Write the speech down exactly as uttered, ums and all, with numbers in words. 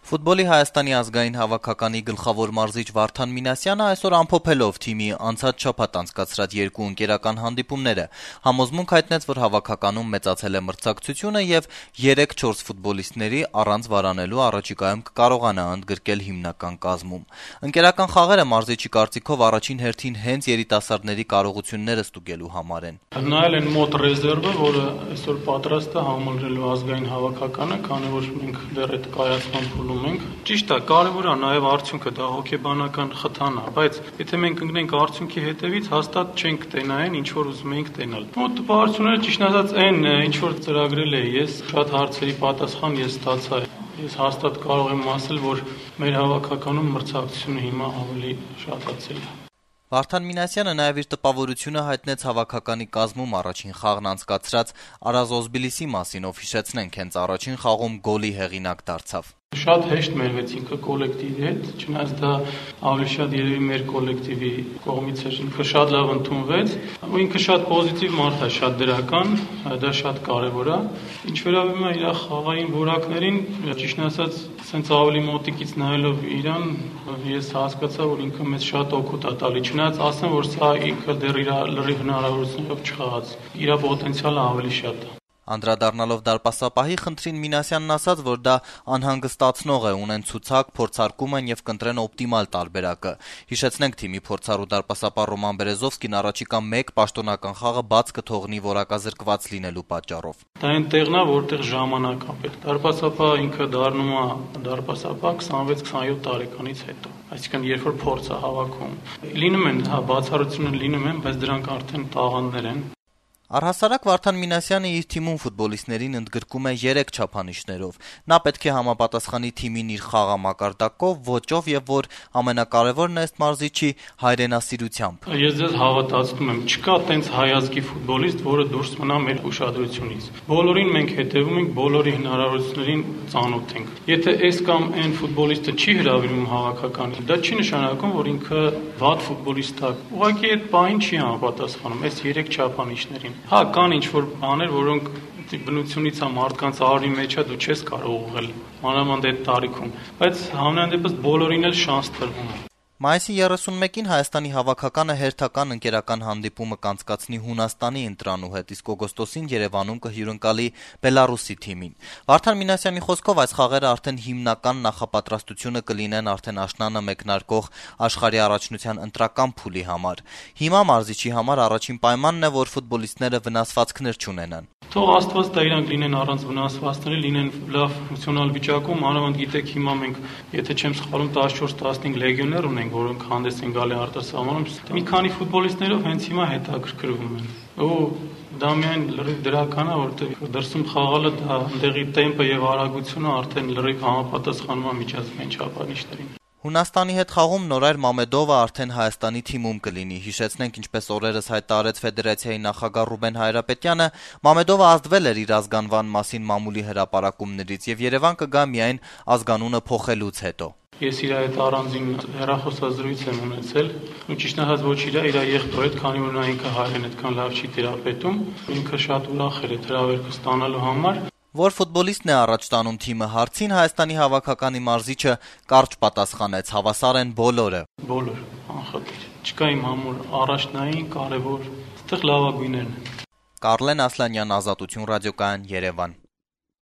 Ֆուտբոլի Հայաստանի ազգային հավաքականի գլխավոր մարզիչ Վարդան Մինասյանը այսօր ամփոփելով թիմի անցած շաբաթ անցկացրած երկու ընկերական հանդիպումները համոզմունք հայտնեց, որ հավաքականում մեծացել է մրցակցությունը եւ երեք-չորս ֆուտբոլիստների առանց վարանելու առաջիկայում կկարողանա ընդգրկել հիմնական կազմում։ Ընկերական խաղերը մարզիչի կարծիքով առաջին հերթին հենց երիտասարդների կարողությունները ստուգելու համար են։ Նայել են մոտ ռեզերվը, որը այսօր պատրաստ է համալրելու ազգային հավաքականը, քանի որ մենք դեռ այդ կայացման փուլում ենք։ Ճիշտ է, կարևոր է նաև արդյունքը, դա հոգեբանական խթան է, բայց եթե մենք ընկնենք արդյունքի հետևից, հաստատ չենք կտենա այն, ինչ որ ուզում ենք տենալ։ Ու տպավորությունները ճիշտ ասած այն, ինչ որ ծրագրել էի, ես շատ հարցերի պատասխան ես ստացա։ Ես հաստատ կարող եմ ասել, որ մեր հավաքականում մրցակցությունը հիմա ավելի շատացել է։ Վարդան Մինասյանը նաև իր տպավորությունը հայտնեց հավաքականի կազմում առաջին խաղն անցկացրած Արազոզբիլիսի մասին, ով հիշեցնենք հենց առաջին խաղում գոլի հեղինակ դարձավ։ Շատ հեշտ մերվեց ինքը կոլեկտիվի հետ, չնայած դա ավելի շատ երևի մեր կոլեկտիվի կողմից էր, ինքը շատ լավ ընդունվեց, ու ինքը շատ պոզիտիվ մարդ է, շատ դրական, դա շատ կարևոր է։ Ինչ վերաբերում է իր խաղային որակներին, ճիշտն ասած, սենց ավելի մոտիկից նայելով իրան, ես հասկացա, որ ինքը մեզ շատ օգուտ է տալի, չնայած ասեմ, որ սա ինքը դեռ իր լրիվ հնարավորություններով չխաղաց, իր պոտենցիալը ավելի շատ է։ Անդրադառնալով դարպասապահի խնդրին Մինասյանն ասաց, որ դա անհանգստացնող է, ունեն ցուցակ, փորձարկում են եւ կընտրեն օպտիմալ տարբերակը։ Հիշեցնենք թիմի փորձառու դարպասապահ Ռոման Բերեզովսկին առաջիկա մեկ պաշտոնական խաղը բաց կթողնի որակազրկված լինելու պատճառով։ Դա այն տեղն է, որտեղ ժամանակ է պետք։ Դարպասապահը ինքը դառնում է դարպասապահ քսանվեց քսանյոթ տարեկանից հետո։ Այսինքն երբ որ փորձ է հավաքում։ Լինում են, հա, բացառություններ լինում են, բայց դրանք արդեն տաղանդներ են։ Առհասարակ Վարդան Մինասյանը իր թիմում ֆուտբոլիստներին ընդգրկում է երեք չափանիշներով։ Նա պետք է համապատասխանի թիմին իր խաղամակարդակով, ոճով եւ որ ամենակարևորն է ըստ մարզիչի հայրենասիրությամբ։ Ես ձեզ հավատացնում եմ, չկա տենց հայազգի ֆուտբոլիստ, որը դուրս մնա մեր ուշադրությունից։ Բոլորին մենք հետևում ենք, բոլորի հնարավորություններին ծանոթ ենք։ Եթե այս կամ այն ֆուտբոլիստը չի հրավիրում հավաքականին, դա չի նշանակում, որ ինքը վատ ֆուտբոլիստ է։ Ուղղակի այդ բանին չի համապատասխանում այս երեք չափանիշներին։ Հա, կան ինչ-որ բաներ, որոնք բնությունից է մարդկանց արի մեջ է, դու չես կարող ուղղել, մանավանդ այդ տարիքում, բայց համենայն դեպս բոլորին էլ շանս տրվում է։ Մայիսի երեսունմեկին Հայաստանի հավաքականը հերթական ընկերական հանդիպումը կանցկացնի Հունաստանի ընտրանու հետ, իսկ օգոստոսին Երևանում կհյուրընկալի Բելարուսի թիմին։ Վարդան Մինասյանի խոսքով այս խաղերը արդեն հիմնական նախապատրաստությունը կլինեն արդեն աշնանը մեկնարկող աշխարհի առաջնության ընտրական փուլի համար։ Հիմա մարզիչի համար առաջին պայմանն է, որ ֆուտբոլիստները վնասվածքներ չունենան։ Թող Աստված տա իրանք լինեն առանց վնասվածքների, լինեն լավ ֆունկցիոնալ վիճակում, անավանդ գիտեք հիմա մենք, եթե չեմ սխալվում, տասնչորս տասնհինգ լեգիոներ ունենք, որոնք հանդես են գալի արտասահմանում, մի քանի ֆուտբոլիստներով հենց հիմա հետաքրքրվում են։ Ու դա միայն լրիվ դրական է, որտեղ դրսում խաղալը դա այնտեղի տեմպը եւ արագությունը արդեն լրիվ համապատասխանում է միջազգային չափանիշներին։ Հունաստանի հետ խաղում Նորայր Մամեդովը արդեն Հայաստանի թիմում կլինի։ Հիշեցնենք, ինչպես օրերս հայտարարեց Ֆեդերացիայի նախագահ Ռուբեն Հայրապետյանը, Մամեդովը ազդվել էր իր ազգանվան մասին մամուլի հրապարակումներից եւ Երևան կգա միայն ազգանունը փոխելուց հետո։ Ես իր հետ առանձին հեռախոսազրույց եմ ունեցել, ու ճիշտ ասած ոչ իր, իր եղբորը հետ, քանի որ նա ինքը հայերեն այդքան լավ չի տիրապետում, ինքը շատ ուրախ էր այդ հրավերքը ստանալու համար։ Որ ֆուտբոլիստն է առաջ տանում թիմը հարցին, Հայաստանի հավաքականի մարզիչը կարճ պատասխանեց. հավասար են բոլորը։ Բոլոր, անխտիր։ Չկա իմ համար առաջնային, կարևոր, այդտեղ լավագույններն են։ Կարլեն Ասլանյան, Ազատություն ռադիոկայան, Երևան։